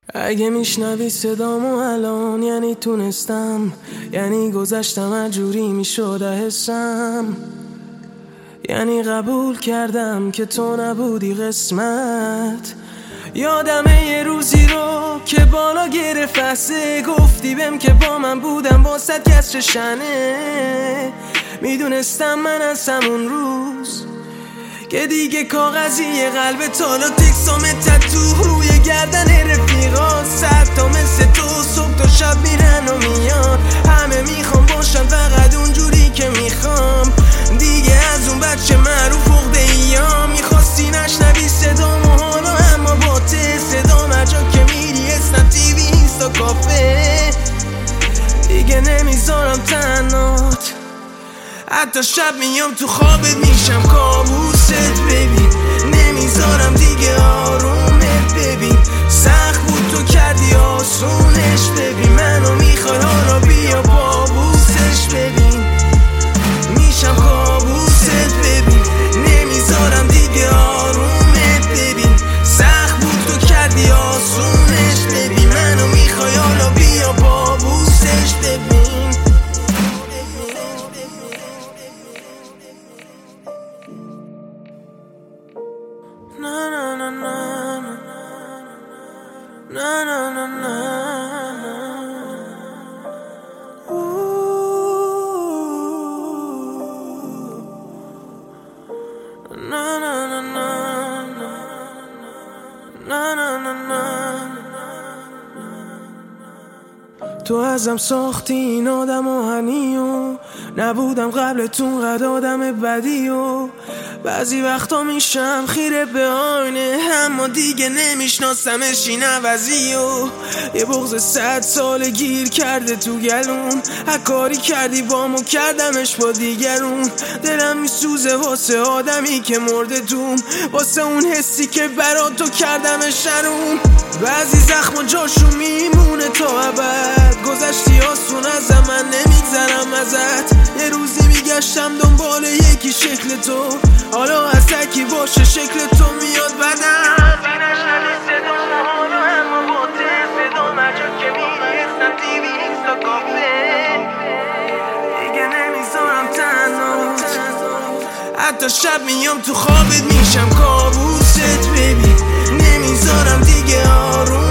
اگه میشنوی صدامو الان یعنی تونستم، یعنی گذشتم اجوری میشده حسم، یعنی قبول کردم که تو نبودی قسمت. یادمه یه روزی رو که بالا گرفته گفتی بهم که با من بودم واسه کسر شنه. میدونستم من از همون روز که دیگه کاغذی قلب تالا تکسام تتو روی گردن رفیقات، صد تا مثل تو صبح تا شب میرن و میان. همه میخوام باشن فقط اونجوری که میخوام، دیگه از اون بچه معروف عقده ایام. میخواستی نشنوی صدامو حالا اما با ته صدام هرجا که میری اسنپ تیوی اینستا کافه. دیگه نمیذارم تنهات، حتی شب میام تو خوابت میشم کابوست ببین. نمیذارم دیگه آرومت ببین، سخت بود تو کردی آسونش ببین. منو میخوای حالا بیا بابوسش ببین، میشم کابوست ببین. نمیذارم دیگه آرومت ببین، سخت بود تو کردی آسونش ببین. منو میخوای حالا بیا بابوسش ببین. Na na na na na na na na. Na na na na na na na na. تو ازم ساختی این آدم آهنیو، نبودم قبلتون قد آدم بدیو. بعضی وقتا میشم خیره به آینه اما دیگه نمیشناسمش این عوضیو. یه بغض 100 سال گیر کرده تو گلوم، هر کاری کردی بامو کردمش با دیگرون. دلم میسوزه واسه آدمی که مرده دوم، واسه اون حسی که برا تو کردمش شروم. بعضی زخم و جاشو میمونه تا ابد، گذشتی آسون از من نمیگذرم ازت. یه روزی میگشتم دنبال یکی شکل تو، حالا از تکی باشه شکل تو میاد بدم. نشنوی صدامو حالا اما با ته صدام هرجا که میری اسنپ تیوی اینستا کافه. دیگه نمیذارم تنهات، حتی شب میام تو خوابت میشم کابوست ببین. نمیذارم دیگه آروم